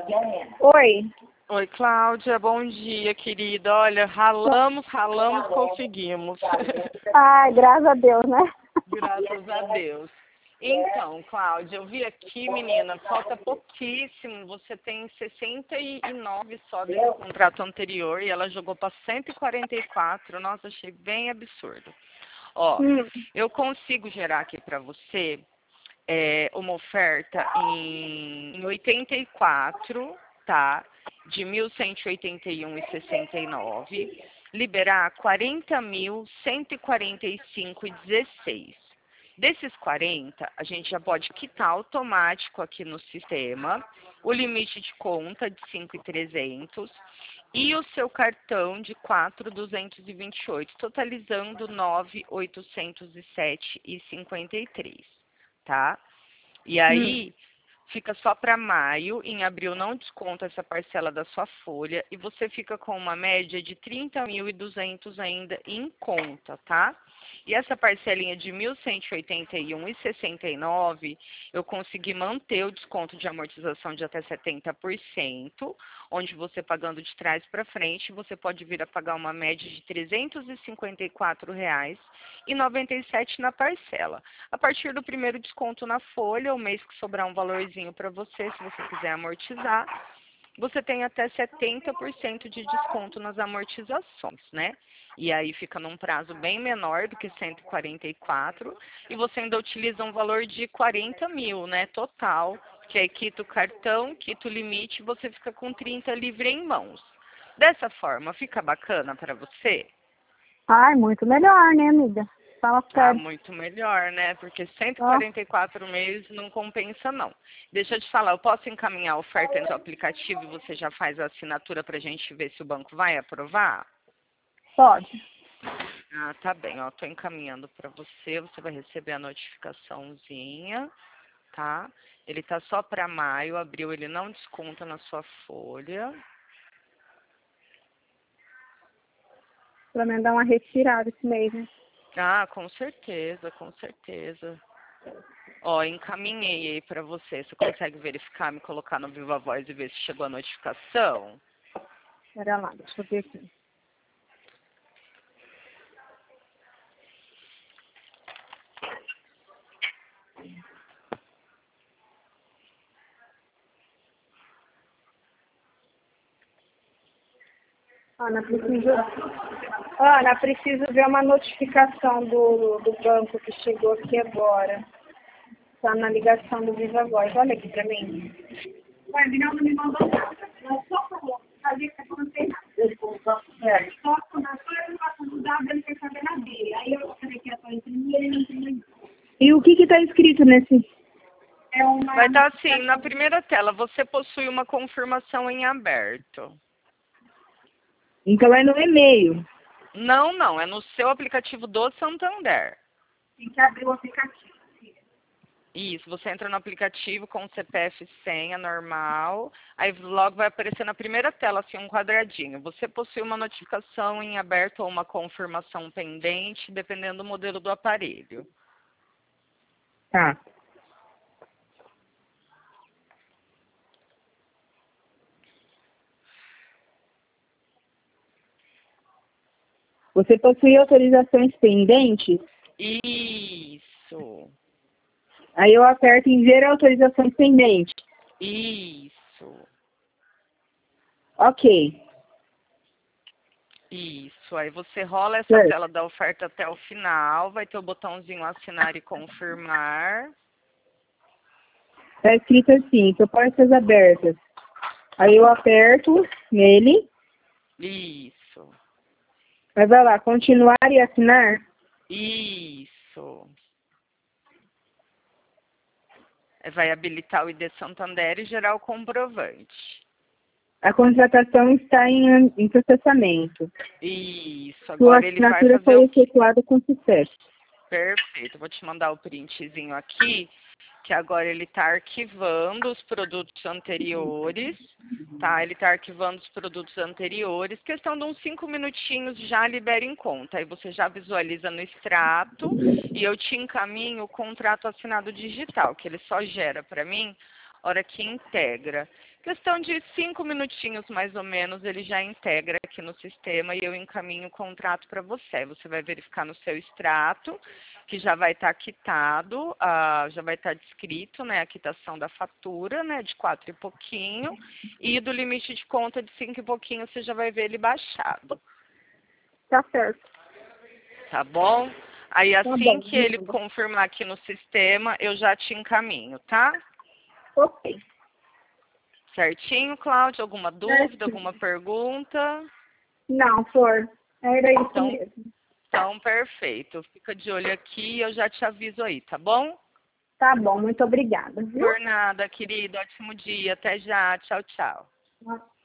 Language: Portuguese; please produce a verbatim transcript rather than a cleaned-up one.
Oi. Oi, Cláudia, bom dia, querida. Olha, ralamos, ralamos, conseguimos. Ai, graças a Deus, né? Graças a Deus. Então, Cláudia, eu vi aqui, menina, falta pouquíssimo. Você tem sessenta e nove só desse contrato anterior e ela jogou para cento e quarenta e quatro. Nossa, achei bem absurdo. Ó, Hum. eu consigo gerar aqui para você é, uma oferta em, em oitenta e quatro, tá? De mil cento e oitenta e um e sessenta e nove, liberar quarenta mil cento e quarenta e cinco e dezesseis. Desses quarenta, a gente já pode quitar automático aqui no sistema o limite de conta de cinco mil e trezentos e o seu cartão de quatro mil duzentos e vinte e oito, totalizando nove mil oitocentos e sete e cinquenta e três, tá? E aí, fica só para maio, em abril não desconta essa parcela da sua folha e você fica com uma média de trinta mil e duzentos ainda em conta, tá? E essa parcelinha de mil cento e oitenta e um e sessenta e nove, eu consegui manter o desconto de amortização de até setenta por cento, onde você pagando de trás para frente, você pode vir a pagar uma média de trezentos e cinquenta e quatro reais e noventa e sete centavos na parcela. A partir do primeiro desconto na folha, o mês que sobrar um valorzinho para você, se você quiser amortizar, você tem até setenta por cento de desconto nas amortizações, né? E aí fica num prazo bem menor do que cento e quarenta e quatro e você ainda utiliza um valor de quarenta mil, né? Total, que aí quita o cartão, quita o limite e você fica com trinta livre em mãos. Dessa forma, fica bacana para você? Ai, muito melhor, né, amiga? Fala Ah, sério. muito melhor, né? Porque cento e Ó, quarenta e quatro meses não compensa, não. Deixa eu te falar, eu posso encaminhar a oferta no seu aplicativo e você já faz a assinatura para a gente ver se o banco vai aprovar? pode. Ah, tá bem, ó, tô encaminhando para você, você vai receber a notificaçãozinha, tá? Ele tá só para maio, abril ele não desconta na sua folha. Pelo menos dar uma retirada esse mês, né? Ah, com certeza, com certeza. Ó, encaminhei aí pra você. Você consegue verificar, me colocar no Viva Voz e ver se chegou a notificação? Pera lá, deixa eu ver aqui. Ana, preciso... Ana, preciso ver uma notificação do, do banco que chegou aqui agora. Tá na ligação do Viva Voz. Olha aqui pra mim. O Adriano me mandou nada. Eu só falou. Sabia que aconteceu nada. Só quando a sua não passou do dado, ele quer saber na dele. Aí eu falei que ia só imprimir, ele não imprimiu. E o que que tá escrito nesse? É uma... Vai estar assim, na primeira tela, você possui uma confirmação em aberto. Então é no e-mail. Não, não, é no seu aplicativo do Santander. Tem que abrir o aplicativo. Isso, você entra no aplicativo com o C P F e senha normal, aí logo vai aparecer na primeira tela assim um quadradinho. Você possui uma notificação em aberto ou uma confirmação pendente, dependendo do modelo do aparelho. Tá. Você possui autorizações pendentes? Isso, Aí eu aperto em ver autorizações pendentes. isso, Ok. isso. Aí você rola essa Certo. tela da oferta até o final, vai ter o botãozinho assinar e confirmar. Tá escrito assim, propostas abertas. Aí eu aperto nele. Isso, Mas vai lá, continuar e assinar. isso. Vai habilitar o I D Santander e gerar o comprovante. A contratação está em, em processamento. Isso, Sua agora ele vai assinatura fazer foi o... efetuada com sucesso. Perfeito, vou te mandar o printzinho aqui, que agora ele está arquivando os produtos anteriores, tá? Ele está arquivando os produtos anteriores, questão de uns cinco minutinhos já libera em conta. Aí você já visualiza no extrato e eu te encaminho o contrato assinado digital, que ele só gera para mim hora que integra. Questão de cinco minutinhos, mais ou menos, ele já integra aqui no sistema e eu encaminho o contrato para você. Você vai verificar no seu extrato, que já vai estar quitado, ah, já vai estar descrito, né, a quitação da fatura, né, de quatro e pouquinho, e do limite de conta de cinco e pouquinho, você já vai ver ele baixado. Tá certo. Tá bom? Aí, Tá assim bom. que ele confirmar aqui no sistema, eu já te encaminho, tá? Ok. Certinho, Cláudia? Alguma dúvida, Certo. alguma pergunta? Não, Flor. Era isso Então, mesmo. então, perfeito. Fica de olho aqui e eu já te aviso aí, tá bom? Tá bom, muito obrigada. Viu? Por nada, querido. Ótimo dia. Até já. Tchau, tchau.